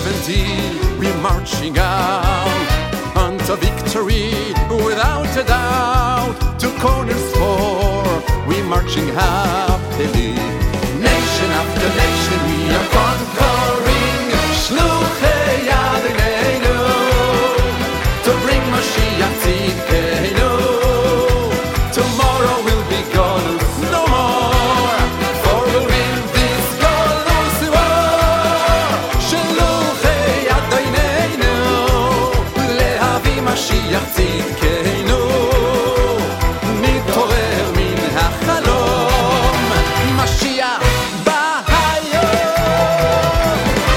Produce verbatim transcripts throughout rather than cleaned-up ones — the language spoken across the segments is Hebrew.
seventy, we're marching out unto victory without a doubt. Two corners four, we're marching happily. Nation after nation, we are conquering. Shluchei Adonenu, to bring Mashiach Tzidkenu. Tomorrow will be Golus no more, for we'll win this Golus war. Shluchei Adonenu, lehavi Mashiach Tzidkenu. Nit'orer min hachalom, Mashiach bא hayom.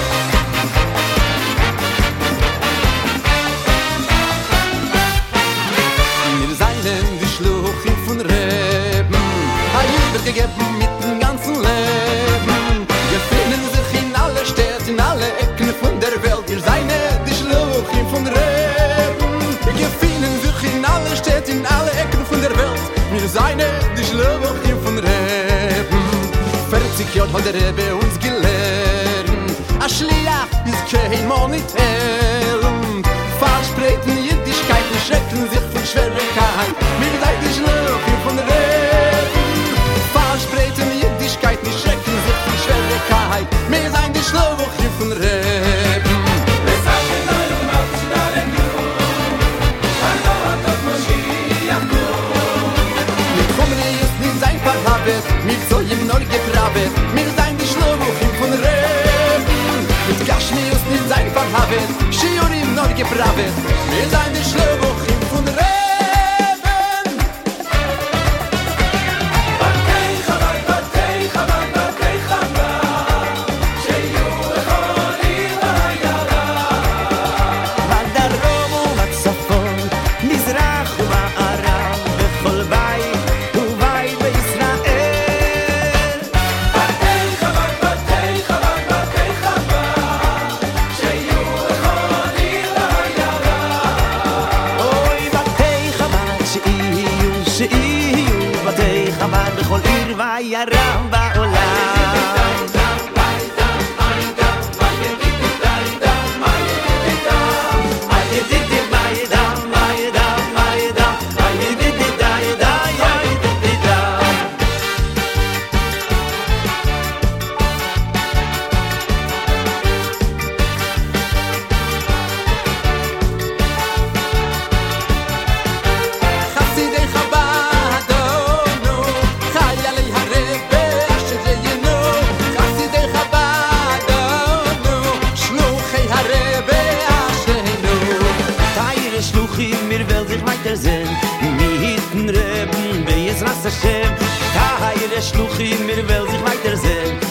Wir seien die Schluchim von Reben, Hayuber gegeben mit dem ganzen Leben. Wir finden sich in alle Städte, in alle Ecken von der Welt. Wir seien die Schluchim von Reben. Wir finden sich in alle Städte, in alle Ecken von der Welt. Wir seien die Schluchim von Reben. vierzig Jahre hat der Rebbe uns gelernt. A Schliach ist kein Monitel. Verspreiten Jüdischkeiten, schrecken sich von Schwierigkeit. Wir seid die Schluchim von Reben. Verspreiten Jüdischkeiten, schrecken sich von Schwierigkeit. Wir seid die Schluchim von Reben. Mit Chumri ist nicht sein Verhabet, mit so ihm nur getrabet. Wir seid die Schluchim von Reben. Mit Gashmi ist nicht sein Verhabet, Shiurim nur gebravet. Wir seid die Schluchim von Reben. בדרום ובצפון, מזרח ומערב, בכל בית ובית בישראל. בתי חב"ד, בתי חב"ד, בתי חב"ד, שיהיו בכל עיר ועיירה. אוי, בתי חב"ד שיהיו, שיהיו בתי חב"ד בכל עיר ועיירה בעולם. חסידי חב"ד, אונו, חיילי הרבי אשריינו. חסידי חב"ד, אונו, שלוחי הרבי אשריינו. Teire Schluchim, mir will sich weiter sehen, wir hitten Reben, bei Yisras Hashem. Teire Schluchim, mir will sich weiter sehen,